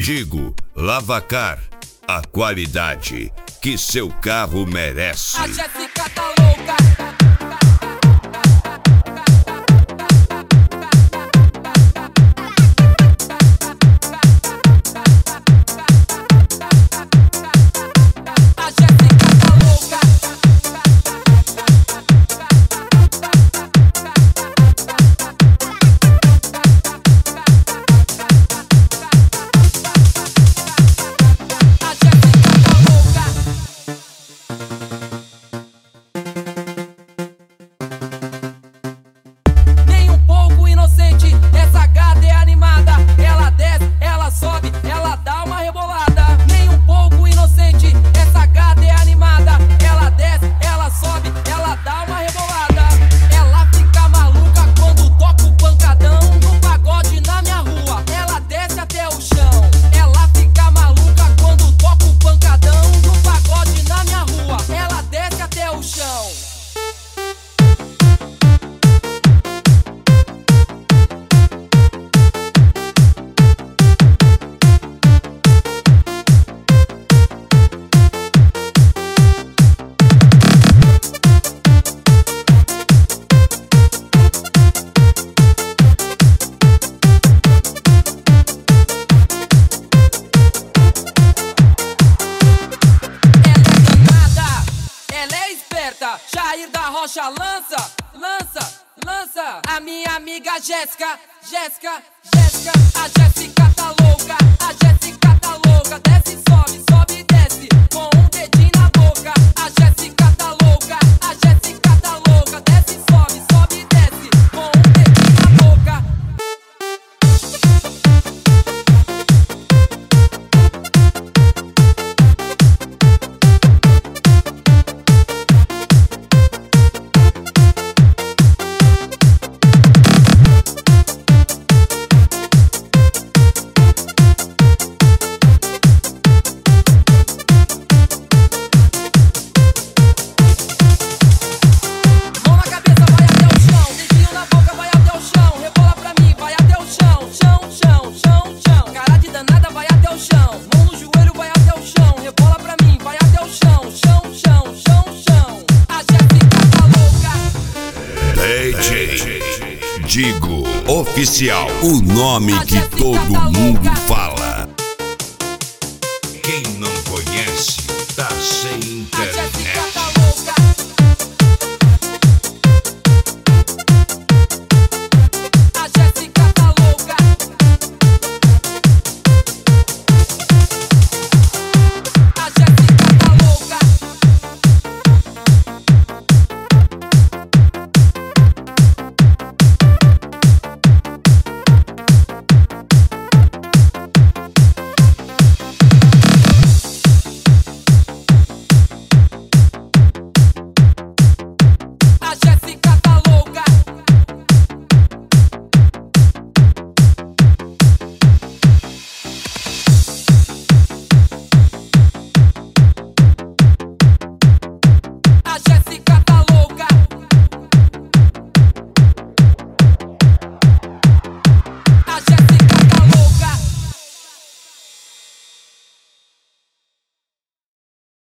Digo Lavacar, a qualidade que seu carro merece. A Jéssica tá louca. Essa gata é animada, ela desce, ela sobe, ela dá uma rebolada. Nem um pouco inocente, essa gata é animada, ela desce, ela sobe, ela dá uma rebolada. Ela fica maluca quando toca o pancadão no pagode na minha rua, ela desce até o chão. Ela fica maluca quando toca o pancadão no pagode na minha rua, ela desce até o chão. Jair da Rocha lança, lança, lança. A minha amiga Jéssica, Jéssica, Jéssica. A Jéssica tá louca, a Jéssica tá louca. Desce, sobe, sobe e desce com um dedinho na boca. A Jéssica tá louca, a Jéssica tá louca. Desce, sobe, sobe e desce com um dedinho na boca. Digo Oficial, o nome que todo mundo fala.